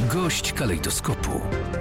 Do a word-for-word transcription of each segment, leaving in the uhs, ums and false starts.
Gość kalejdoskopu.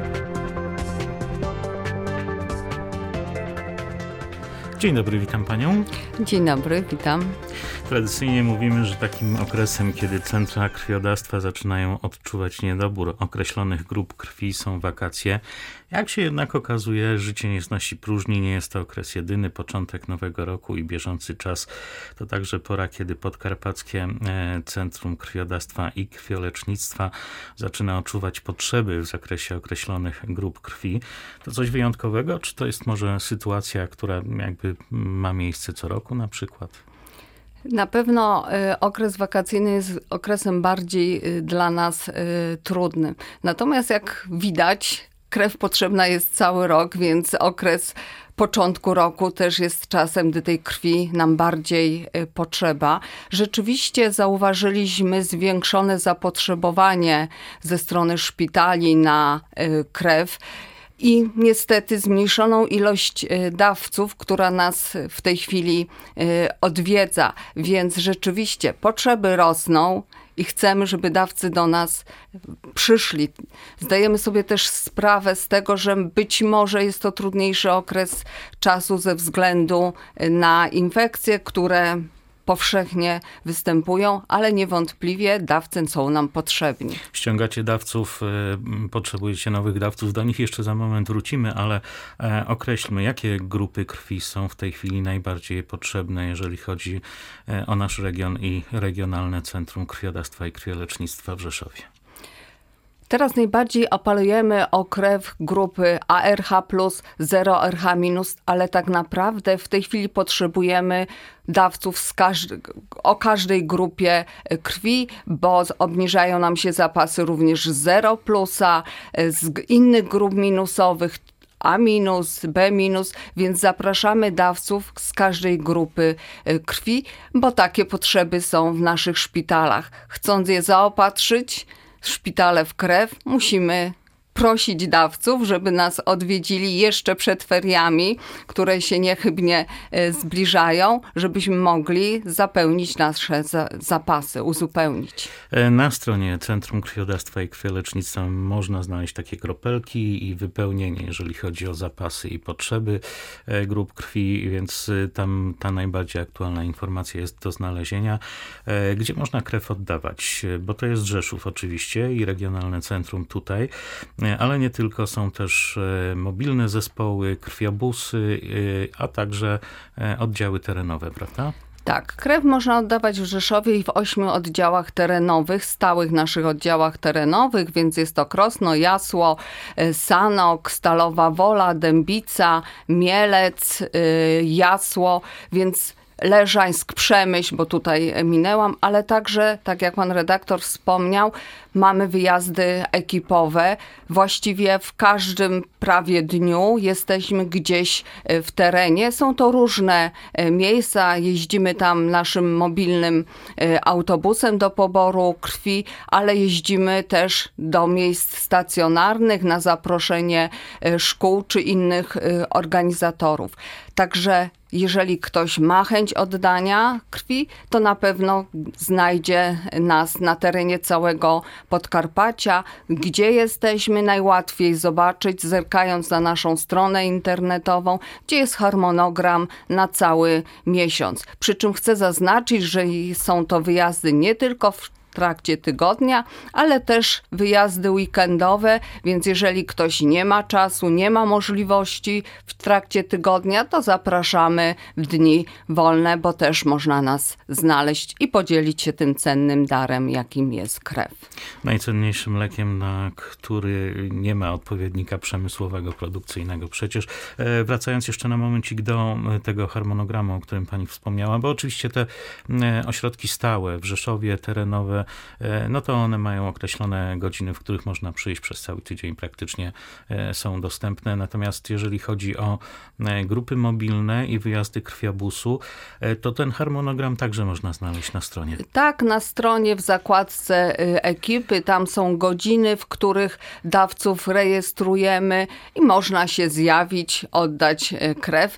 Dzień dobry, witam panią. Dzień dobry, witam. Tradycyjnie mówimy, że takim okresem, kiedy centra krwiodawstwa zaczynają odczuwać niedobór określonych grup krwi, są wakacje. Jak się jednak okazuje, życie nie znosi próżni, nie jest to okres jedyny, początek nowego roku i bieżący czas to także pora, kiedy Podkarpackie Centrum Krwiodawstwa i Krwiolecznictwa zaczyna odczuwać potrzeby w zakresie określonych grup krwi. To coś wyjątkowego, czy to jest może sytuacja, która jakby ma miejsce co roku na przykład? Na pewno y, okres wakacyjny jest okresem bardziej y, dla nas y, trudnym. Natomiast jak widać, krew potrzebna jest cały rok, więc okres początku roku też jest czasem, gdy tej krwi nam bardziej y, potrzeba. Rzeczywiście zauważyliśmy zwiększone zapotrzebowanie ze strony szpitali na y, krew. I niestety zmniejszoną ilość dawców, która nas w tej chwili odwiedza. Więc rzeczywiście potrzeby rosną i chcemy, żeby dawcy do nas przyszli. Zdajemy sobie też sprawę z tego, że być może jest to trudniejszy okres czasu ze względu na infekcje, które powszechnie występują, ale niewątpliwie dawcy są nam potrzebni. Ściągacie dawców, potrzebujecie nowych dawców, do nich jeszcze za moment wrócimy, ale określmy, jakie grupy krwi są w tej chwili najbardziej potrzebne, jeżeli chodzi o nasz region i Regionalne Centrum Krwiodawstwa i Krwiolecznictwa w Rzeszowie. Teraz najbardziej apelujemy o krew grupy A R H plus, zero R H minus, ale tak naprawdę w tej chwili potrzebujemy dawców z każdy, o każdej grupie krwi, bo obniżają nam się zapasy również zero plusa, z innych grup minusowych, A minus, B minus, więc zapraszamy dawców z każdej grupy krwi, bo takie potrzeby są w naszych szpitalach. Chcąc je zaopatrzyć, szpitale w krew, musimy prosić dawców, żeby nas odwiedzili jeszcze przed feriami, które się niechybnie zbliżają, żebyśmy mogli zapełnić nasze zapasy, uzupełnić. Na stronie Centrum Krwiodawstwa i Krwiolecznictwa można znaleźć takie kropelki i wypełnienie, jeżeli chodzi o zapasy i potrzeby grup krwi, więc tam ta najbardziej aktualna informacja jest do znalezienia. Gdzie można krew oddawać? Bo to jest Rzeszów oczywiście i Regionalne Centrum tutaj, ale nie tylko, są też mobilne zespoły, krwiobusy, a także oddziały terenowe, prawda? Tak, krew można oddawać w Rzeszowie i w ośmiu oddziałach terenowych, stałych naszych oddziałach terenowych, więc jest to Krosno, Jasło, Sanok, Stalowa Wola, Dębica, Mielec, Jasło, więc Leżańsk, Przemyśl, bo tutaj minęłam, ale także, tak jak pan redaktor wspomniał, mamy wyjazdy ekipowe. Właściwie w każdym prawie dniu jesteśmy gdzieś w terenie. Są to różne miejsca. Jeździmy tam naszym mobilnym autobusem do poboru krwi, ale jeździmy też do miejsc stacjonarnych na zaproszenie szkół czy innych organizatorów. Także jeżeli ktoś ma chęć oddania krwi, to na pewno znajdzie nas na terenie całego Podkarpacia. Gdzie jesteśmy, najłatwiej zobaczyć, zerkając na naszą stronę internetową, gdzie jest harmonogram na cały miesiąc. Przy czym chcę zaznaczyć, że są to wyjazdy nie tylko w w trakcie tygodnia, ale też wyjazdy weekendowe, więc jeżeli ktoś nie ma czasu, nie ma możliwości w trakcie tygodnia, to zapraszamy w dni wolne, bo też można nas znaleźć i podzielić się tym cennym darem, jakim jest krew. Najcenniejszym lekiem, na który nie ma odpowiednika przemysłowego, produkcyjnego. Przecież wracając jeszcze na momencik do tego harmonogramu, o którym pani wspomniała, bo oczywiście te ośrodki stałe w Rzeszowie, terenowe, no to one mają określone godziny, w których można przyjść, przez cały tydzień praktycznie są dostępne. Natomiast jeżeli chodzi o grupy mobilne i wyjazdy krwiobusu, to ten harmonogram także można znaleźć na stronie. Tak, na stronie w zakładce ekipy, tam są godziny, w których dawców rejestrujemy i można się zjawić, oddać krew.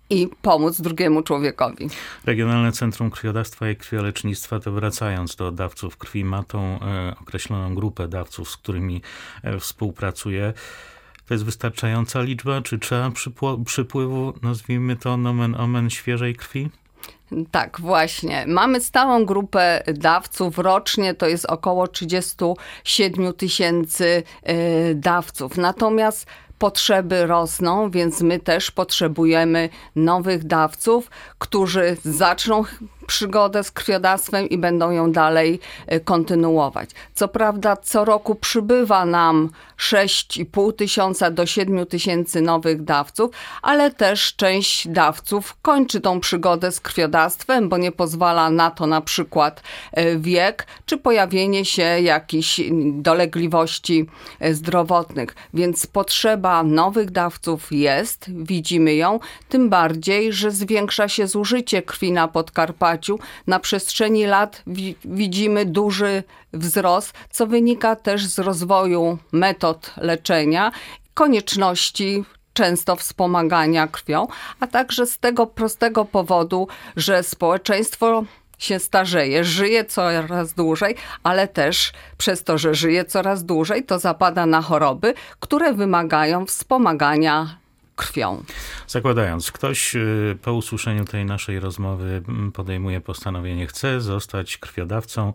i pomóc drugiemu człowiekowi. Regionalne Centrum Krwiodawstwa i Krwiolecznictwa, to wracając do dawców krwi, ma tą e, określoną grupę dawców, z którymi e, współpracuje. To jest wystarczająca liczba, czy trzeba przypł- przypływu, nazwijmy to nomen omen, świeżej krwi? Tak, właśnie. Mamy stałą grupę dawców. Rocznie to jest około trzydzieści siedem tysięcy y, dawców. Natomiast potrzeby rosną, więc my też potrzebujemy nowych dawców, którzy zaczną przygodę z krwiodawstwem i będą ją dalej kontynuować. Co prawda co roku przybywa nam sześć i pół tysiąca do siedem tysięcy nowych dawców, ale też część dawców kończy tą przygodę z krwiodawstwem, bo nie pozwala na to na przykład wiek, czy pojawienie się jakichś dolegliwości zdrowotnych. Więc potrzeba nowych dawców jest, widzimy ją, tym bardziej, że zwiększa się zużycie krwi na Podkarpaciu. Na przestrzeni lat wi- widzimy duży wzrost, co wynika też z rozwoju metod leczenia, konieczności często wspomagania krwią, a także z tego prostego powodu, że społeczeństwo się starzeje, żyje coraz dłużej, ale też przez to, że żyje coraz dłużej, to zapada na choroby, które wymagają wspomagania krwią. Zakładając, ktoś po usłyszeniu tej naszej rozmowy podejmuje postanowienie, chce zostać krwiodawcą,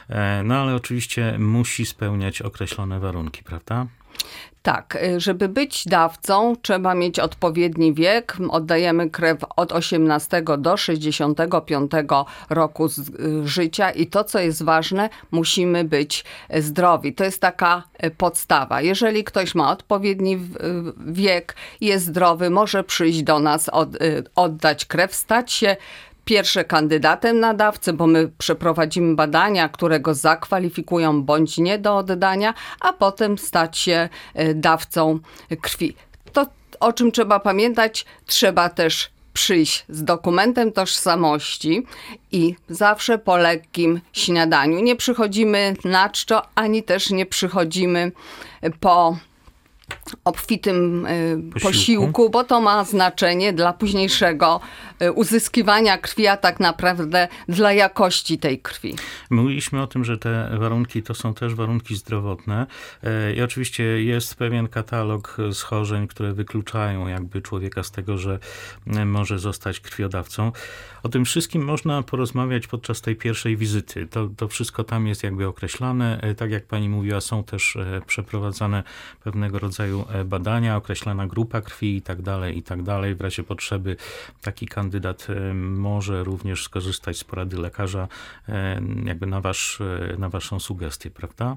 no ale oczywiście musi spełniać określone warunki, prawda? Tak, żeby być dawcą, trzeba mieć odpowiedni wiek. Oddajemy krew od osiemnastego do sześćdziesiątego piątego roku z, y, życia i to, co jest ważne, musimy być zdrowi. To jest taka podstawa. Jeżeli ktoś ma odpowiedni wiek, jest zdrowy, może przyjść do nas, od, y, oddać krew, stać się pierwsze kandydatem na dawcę, bo my przeprowadzimy badania, które go zakwalifikują bądź nie do oddania, a potem stać się dawcą krwi. To, o czym trzeba pamiętać, trzeba też przyjść z dokumentem tożsamości i zawsze po lekkim śniadaniu. Nie przychodzimy na czczo, ani też nie przychodzimy po obfitym y, posiłku. posiłku, bo to ma znaczenie dla późniejszego y, uzyskiwania krwi, a tak naprawdę dla jakości tej krwi. Mówiliśmy o tym, że te warunki to są też warunki zdrowotne y, i oczywiście jest pewien katalog schorzeń, które wykluczają jakby człowieka z tego, że y, może zostać krwiodawcą. O tym wszystkim można porozmawiać podczas tej pierwszej wizyty. To, to wszystko tam jest jakby określane. Y, tak jak pani mówiła, są też y, przeprowadzane pewnego rodzaju badania, określona grupa krwi i tak dalej, i tak dalej. W razie potrzeby taki kandydat może również skorzystać z porady lekarza jakby na, wasz, na waszą sugestię, prawda?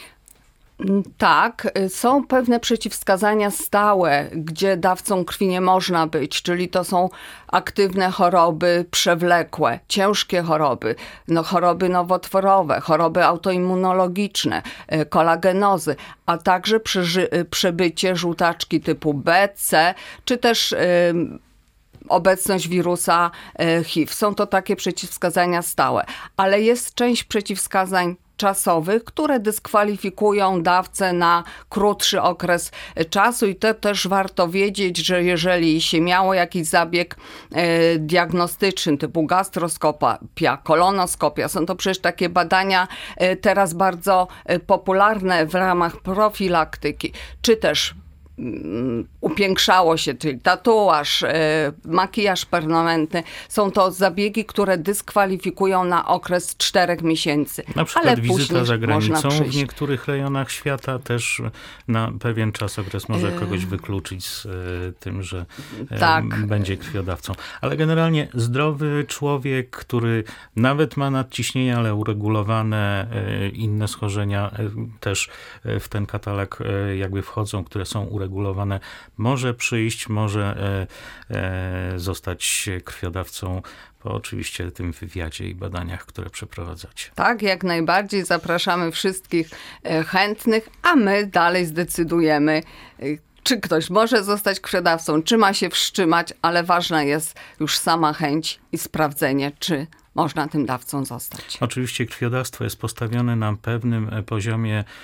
Tak, są pewne przeciwwskazania stałe, gdzie dawcą krwi nie można być, czyli to są aktywne choroby przewlekłe, ciężkie choroby, no, choroby nowotworowe, choroby autoimmunologiczne, kolagenozy, a także przeży- przebycie żółtaczki typu B, C, czy też yy, obecność wirusa H I V. Są to takie przeciwwskazania stałe, ale jest część przeciwwskazań czasowych, które dyskwalifikują dawcę na krótszy okres czasu i to też warto wiedzieć, że jeżeli się miało jakiś zabieg e, diagnostyczny typu gastroskopia, kolonoskopia, są to przecież takie badania e, teraz bardzo e, popularne w ramach profilaktyki, czy też upiększało się, czyli tatuaż, makijaż permanentny. Są to zabiegi, które dyskwalifikują na okres czterech miesięcy. Na przykład ale wizyta za granicą w niektórych rejonach świata też na pewien czas, okres może kogoś wykluczyć z tym, że tak. będzie krwiodawcą. Ale generalnie zdrowy człowiek, który nawet ma nadciśnienie, ale uregulowane, inne schorzenia też w ten katalog jakby wchodzą, które są uregulowane, regulowane, może przyjść, może e, e, zostać krwiodawcą po oczywiście tym wywiadzie i badaniach, które przeprowadzacie. Tak, jak najbardziej zapraszamy wszystkich e, chętnych, a my dalej zdecydujemy, e, czy ktoś może zostać krwiodawcą, czy ma się wstrzymać, ale ważna jest już sama chęć i sprawdzenie, czy można tym dawcą zostać. Oczywiście krwiodawstwo jest postawione na pewnym poziomie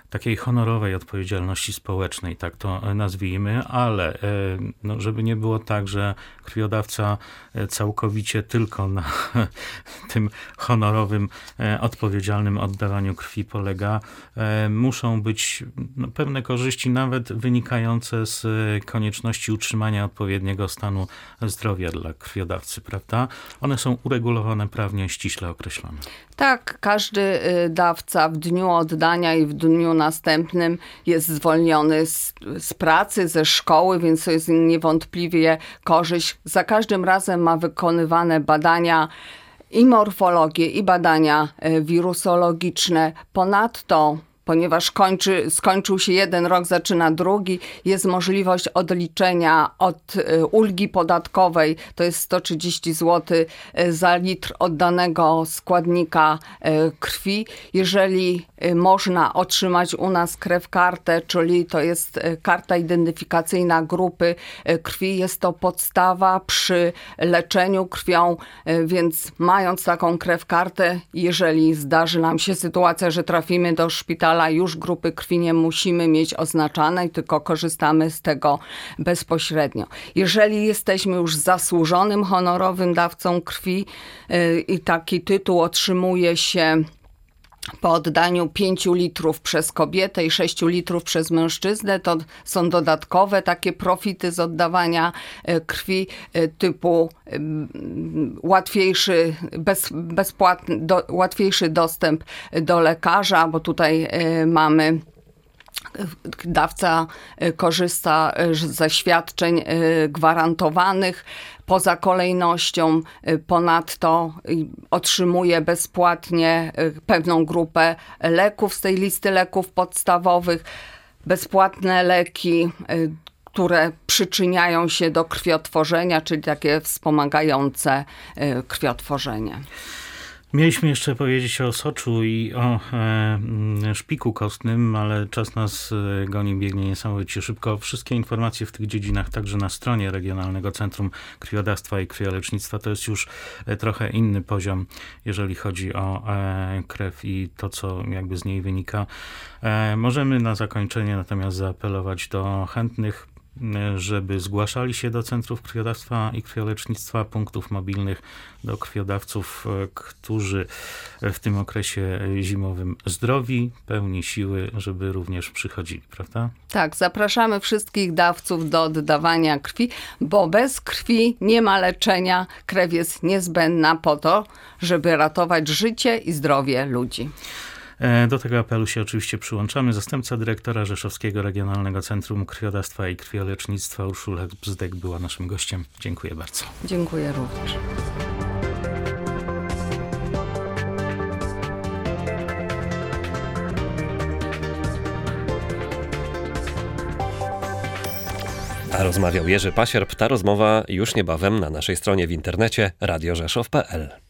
takiej honorowej odpowiedzialności społecznej, tak to nazwijmy, ale no, żeby nie było tak, że krwiodawca całkowicie tylko na tym honorowym, odpowiedzialnym oddawaniu krwi polega, muszą być no, pewne korzyści, nawet wynikające z konieczności utrzymania odpowiedniego stanu zdrowia dla krwiodawcy, prawda? One są uregulowane prawnie, ściśle określone. Tak, każdy dawca w dniu oddania i w dniu następnym jest zwolniony z, z pracy, ze szkoły, więc to jest niewątpliwie korzyść. Za każdym razem ma wykonywane badania i morfologię, i badania wirusologiczne. Ponadto, ponieważ kończy, skończył się jeden rok, zaczyna drugi, jest możliwość odliczenia od ulgi podatkowej, to jest sto trzydzieści złotych za litr oddanego składnika krwi. Jeżeli można otrzymać u nas krew kartę, czyli to jest karta identyfikacyjna grupy krwi, jest to podstawa przy leczeniu krwią, więc mając taką krew kartę, jeżeli zdarzy nam się sytuacja, że trafimy do szpitala, już grupy krwi nie musimy mieć oznaczanej, tylko korzystamy z tego bezpośrednio. Jeżeli jesteśmy już zasłużonym, honorowym dawcą krwi yy, i taki tytuł otrzymuje się po oddaniu pięciu litrów przez kobietę i sześciu litrów przez mężczyznę, to są dodatkowe takie profity z oddawania krwi typu łatwiejszy, bez, bezpłatny, do, łatwiejszy dostęp do lekarza, bo tutaj mamy dawca korzysta ze świadczeń gwarantowanych poza kolejnością. Ponadto otrzymuje bezpłatnie pewną grupę leków z tej listy leków podstawowych, bezpłatne leki, które przyczyniają się do krwiotworzenia, czyli takie wspomagające krwiotworzenie. Mieliśmy jeszcze powiedzieć o soczu i o e, szpiku kostnym, ale czas nas goni, biegnie niesamowicie szybko. Wszystkie informacje w tych dziedzinach także na stronie Regionalnego Centrum Krwiodawstwa i Krwiolecznictwa. To jest już trochę inny poziom, jeżeli chodzi o e, krew i to, co jakby z niej wynika. E, możemy na zakończenie natomiast zaapelować do chętnych, żeby zgłaszali się do Centrów Krwiodawstwa i Krwiolecznictwa, punktów mobilnych, do krwiodawców, którzy w tym okresie zimowym zdrowi, pełni siły, żeby również przychodzili, prawda? Tak, zapraszamy wszystkich dawców do oddawania krwi, bo bez krwi nie ma leczenia. Krew jest niezbędna po to, żeby ratować życie i zdrowie ludzi. Do tego apelu się oczywiście przyłączamy. Zastępca dyrektora Rzeszowskiego Regionalnego Centrum Krwiodawstwa i Krwiolecznictwa Urszula Bzdek była naszym gościem. Dziękuję bardzo. Dziękuję również. A rozmawiał Jerzy Pasierb. Ta rozmowa już niebawem na naszej stronie w internecie radio rzeszów kropka pe el.